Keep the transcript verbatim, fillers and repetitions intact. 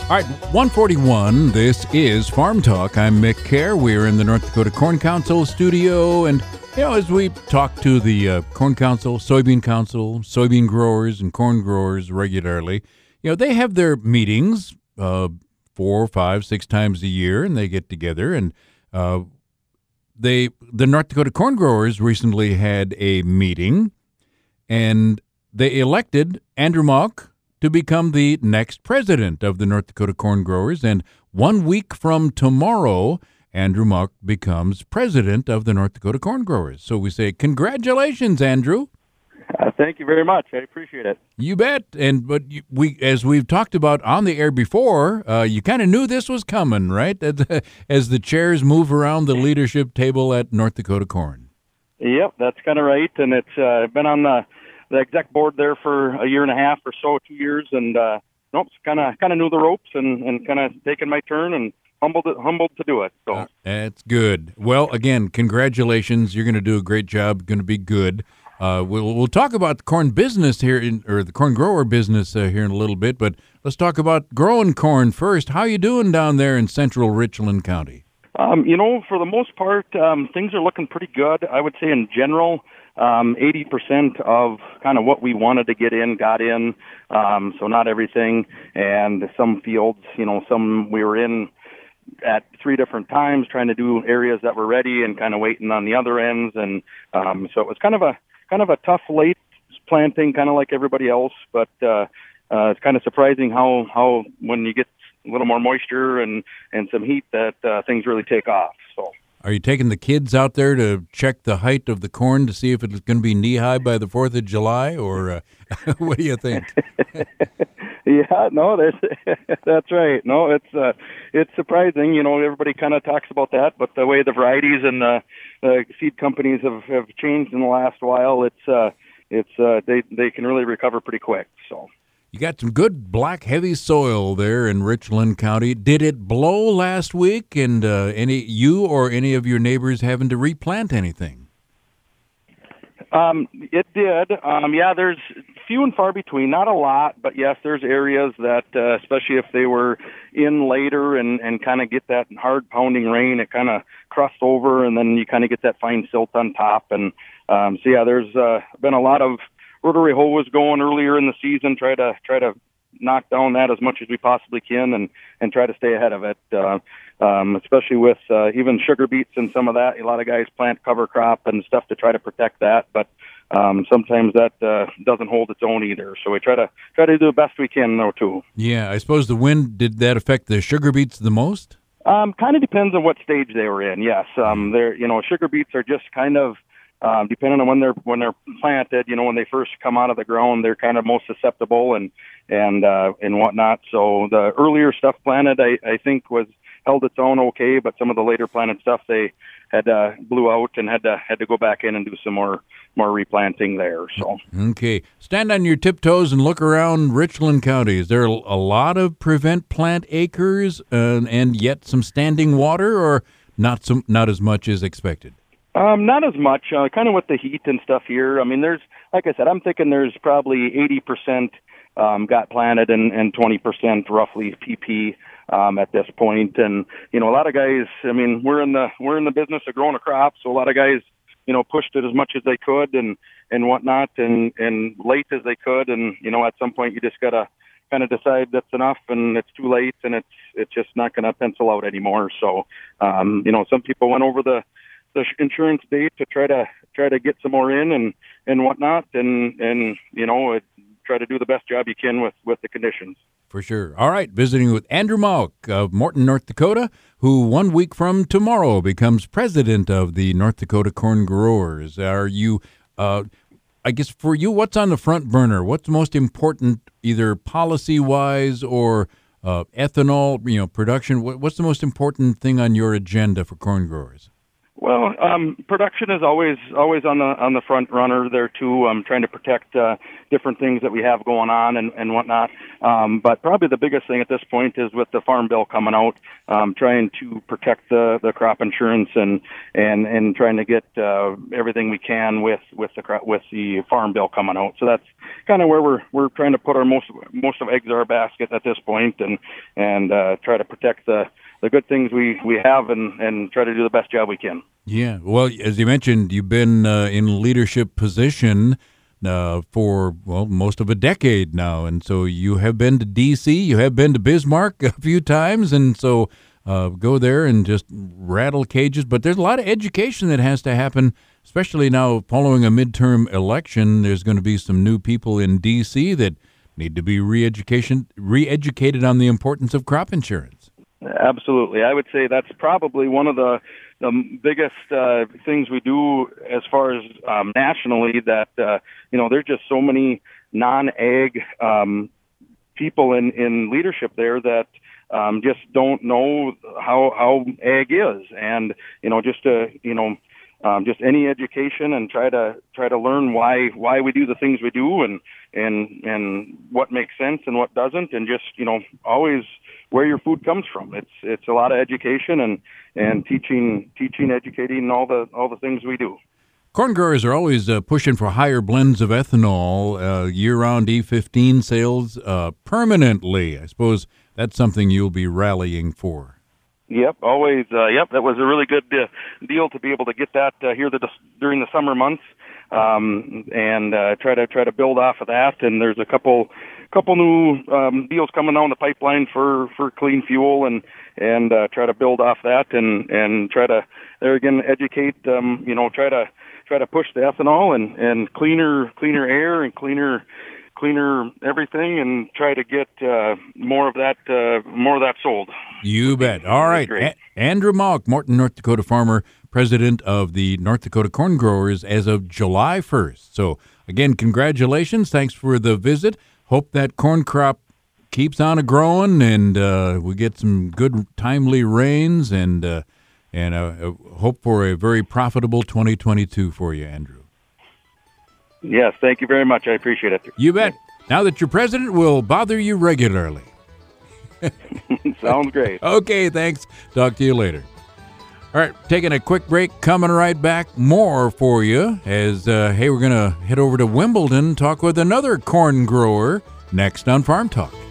All right, one forty-one, this is Farm Talk. I'm Mick Kerr. We're in the North Dakota Corn Council studio, and, you know, as we talk to the uh, Corn Council, Soybean Council, soybean growers and corn growers regularly, you know, they have their meetings uh, four, five, six times a year, and they get together, and uh, they, the North Dakota corn growers recently had a meeting, and they elected Andrew Mauck to become the next president of the North Dakota Corn Growers. And one week from tomorrow, Andrew Mauck becomes president of the North Dakota Corn Growers. So we say, congratulations, Andrew. Uh, thank you very much. I appreciate it. You bet. And but you, we, as we've talked about on the air before, uh, you kind of knew this was coming, right? As the chairs move around the leadership table at North Dakota Corn. Yep, that's kind of right. And it's uh, been on the the exec board there for a year and a half or so, two years, and uh, nope, kind of kind of knew the ropes and, and kind of taken my turn and humbled humbled to do it. So uh, that's good. Well, again, congratulations. You're going to do a great job. Going to be good. Uh, we'll we'll talk about the corn business here, in, or the corn grower business uh, here in a little bit. But let's talk about growing corn first. How you doing down there in central Richland County? Um, you know, for the most part, um, things are looking pretty good. I would say in general. Um, eighty percent of kind of what we wanted to get in got in, um, so not everything. And some fields, you know, some we were in at three different times trying to do areas that were ready and kind of waiting on the other ends. And um, so it was kind of a kind of a tough late planting, kind of like everybody else. But uh, uh, it's kind of surprising how, how when you get a little more moisture and, and some heat that uh, things really take off. So. Are you taking the kids out there to check the height of the corn to see if it's going to be knee-high by the fourth of July, or uh, what do you think? Yeah, no, that's, that's right. No, it's uh, it's surprising. You know, everybody kind of talks about that, but the way the varieties and the uh, seed companies have, have changed in the last while, it's uh, it's uh, they they can really recover pretty quick. So. You got some good black heavy soil there in Richland County. Did it blow last week, and uh, any you or any of your neighbors having to replant anything? Um, it did. Um, yeah, there's few and far between. Not a lot, but yes, there's areas that, uh, especially if they were in later and, and kind of get that hard pounding rain, it kind of crust over, and then you kind of get that fine silt on top. And um, so yeah, there's uh, been a lot of rotary hoe was going earlier in the season, try to try to knock down that as much as we possibly can and, and try to stay ahead of it, uh, um, especially with uh, even sugar beets and some of that. A lot of guys plant cover crop and stuff to try to protect that, but um, sometimes that uh, doesn't hold its own either. So we try to try to do the best we can, though, too. Yeah, I suppose the wind, did that affect the sugar beets the most? Um, kind of depends on what stage they were in, yes. Um, they're, you know, sugar beets are just kind of, Um, depending on when they're when they're planted, you know, when they first come out of the ground, they're kind of most susceptible and and uh, and whatnot. So the earlier stuff planted, I, I think, was held its own okay, but some of the later planted stuff they had uh, blew out and had to had to go back in and do some more more replanting there. So okay, stand on your tiptoes and look around Richland County. Is there a lot of prevent plant acres uh, and yet some standing water, or not some not as much as expected? Um, not as much, uh, kind of with the heat and stuff here. I mean, there's, like I said, I'm thinking there's probably eighty percent um, got planted and, and twenty percent roughly P P um, at this point. And, you know, a lot of guys, I mean, we're in the, we're in the business of growing a crop. So a lot of guys, you know, pushed it as much as they could and, and whatnot and, and late as they could. And, you know, at some point you just got to kind of decide that's enough and it's too late and it's, it's just not going to pencil out anymore. So, um, you know, some people went over the, the insurance date to try to try to get some more in and and whatnot and and you know it, try to do the best job you can with with the conditions. For sure. All right, visiting with Andrew Mauck of Morton, North Dakota, who one week from tomorrow becomes president of the North Dakota Corn Growers. Are you uh I guess for you, what's on the front burner? What's most important, either policy wise or uh ethanol, you know, production? What's the most important thing on your agenda for corn growers? Well, um, production is always always on the on the front runner there too. Um, trying to protect uh, different things that we have going on and, and whatnot. Um, but probably the biggest thing at this point is with the Farm Bill coming out, um, trying to protect the, the crop insurance and and, and trying to get uh, everything we can with with the with the Farm Bill coming out. So that's kind of where we're we're trying to put our most most of eggs in our basket at this point, and and uh, try to protect the the good things we we have, and and try to do the best job we can. Yeah. Well, as you mentioned, you've been uh, in leadership position uh, for, well, most of a decade now. And so you have been to D C, you have been to Bismarck a few times. And so uh, go there and just rattle cages. But there's a lot of education that has to happen, especially now following a midterm election. There's going to be some new people in D C that need to be re-education, re-educated on the importance of crop insurance. Absolutely. I would say that's probably one of the the biggest uh, things we do as far as um, nationally, that, uh, you know, there's just so many non-ag um, people in, in leadership there that um, just don't know how, how ag is. And, you know, just to, you know, um, just any education, and try to try to learn why why we do the things we do, and and and what makes sense and what doesn't, and just, you know, always where your food comes from. It's it's a lot of education, and and teaching teaching educating all the all the things we do. Corn growers are always uh, pushing for higher blends of ethanol, uh, year-round E fifteen sales uh, permanently. I suppose that's something you'll be rallying for. Yep, always. Uh, yep, that was a really good uh, deal to be able to get that uh, here the, during the summer months, um, and uh, try to try to build off of that. And there's a couple couple new um, deals coming down the pipeline for, for clean fuel, and and uh, try to build off that, and, and try to there again educate. Um, you know, try to try to push the ethanol and, and cleaner cleaner air and cleaner. cleaner everything, and try to get uh, more of that uh, more of that sold. You bet. All right. A- Andrew Mauck, Morton, North Dakota farmer, president of the North Dakota Corn Growers as of July first. So, again, congratulations. Thanks for the visit. Hope that corn crop keeps on a-growing, and uh, we get some good, timely rains, and, uh, and uh, hope for a very profitable twenty twenty-two for you, Andrew. Yes, thank you very much. I appreciate it. You bet. Now that you're president, we'll bother you regularly. Sounds great. Okay, thanks. Talk to you later. All right, taking a quick break, coming right back. More for you as, uh, hey, we're going to head over to Wimbledon, talk with another corn grower next on Farm Talk.